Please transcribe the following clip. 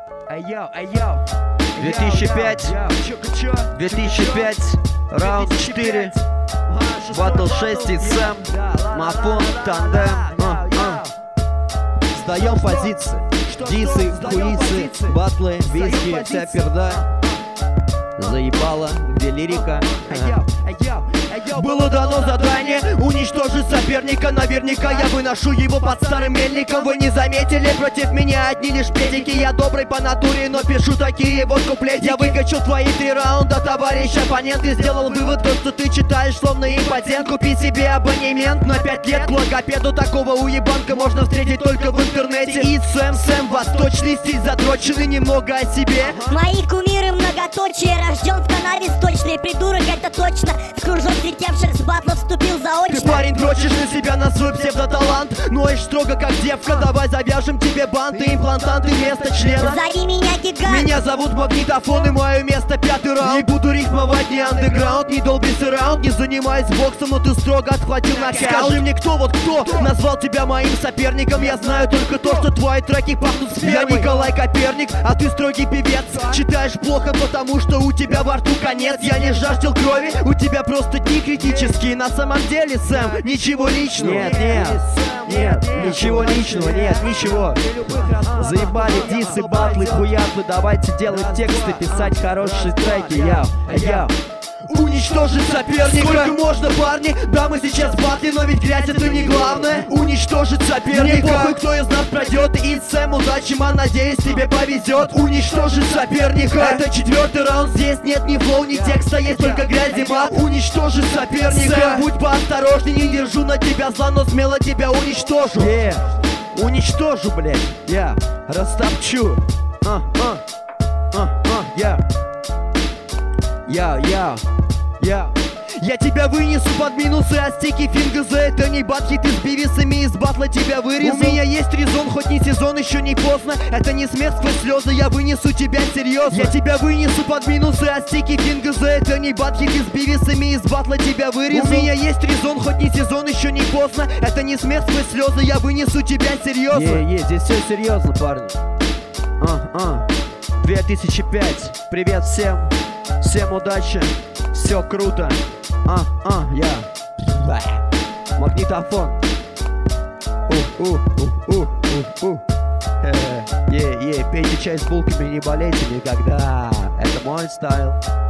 2005, 2005, раунд 4, батл 6 и Сэм, Мафон, Тандем. Сдаем позиции, дисы, хуисы, батлы, виски, вся перда. Заебало, где лирика? Было дано задание уничтожить соперника. Наверняка я выношу его под старым мельником. Вы не заметили, против меня одни лишь педики. Я добрый по натуре, но пишу такие вот куплетики. Я выкачу твои 3 раунда, товарищ оппонент. И сделал вывод, то, что ты читаешь словно импотент. Купи себе абонемент на 5 лет к логопеду. Такого уебанка можно встретить только в интернете. И Сэм, восточный стиль задроченный, немного о себе. Мои кумиры многоточие, рожден в канаве сточный. Придурок, это точно. В кружок слетевших с батла вступил заочно. Ты, парень, дрочишь на себя на свой псевдоталант. Ноешь строго как девка, давай завяжем тебе банты. Имплантанты вместо члена. Зови меня гигант. Меня зовут Магнитофон, и мое место 5-й раунд. Не буду рифмовать ни андеграунд, ни долбись раунд. Не занимаюсь боксом, но ты строго отхватил нокаут. Скажи мне, кто назвал тебя моим соперником? Я знаю только то, что твои треки пахнут спермой. Я Николай Коперник, а ты строгий певец. Читаешь плохо, потому что у тебя во рту конец. Я не жаждал крови, у тебя просто дни критические. На самом деле, Сэм, ничего личного. Нет, ничего личного, нет, ничего. Заебали дисы, батлы, хуятлы. Давайте делать тексты, писать хорошие треки. Яу. Уничтожить соперника. Сколько можно, парни? Да, мы сейчас в батле, но ведь грязь это не главное. Уничтожить соперника. Мне похуй, кто из нас пройдет. И Сэм, удачи, ман, надеюсь, тебе повезет. Уничтожить соперника. Это 4-й раунд, здесь нет ни флоу, ни текста, есть только грязь и мат. Уничтожить соперника. Сэм, будь поосторожней, не держу на тебя зла, но смело тебя уничтожу. Уничтожу, блядь. Я растопчу. Я тебя вынесу под минусы, а стики финга за это не бат-хиты с бивисами из батла тебя вырезу. У меня есть резон, хоть не сезон, еще не поздно. Это не смех сквозь слезы, я вынесу тебя серьезно. Я тебя вынесу под минусы, а стики финга за это не бат-хиты с бивисами из батла тебя вырезу. У меня есть резон, хоть не сезон, еще не поздно. Это не смех сквозь слезы, я вынесу тебя серьезно. Здесь все серьезно, парни. 2005, привет всем. Всем удачи, все круто. Магнитофон. Пейте чай с булками, не болейте никогда. Это мой стайл.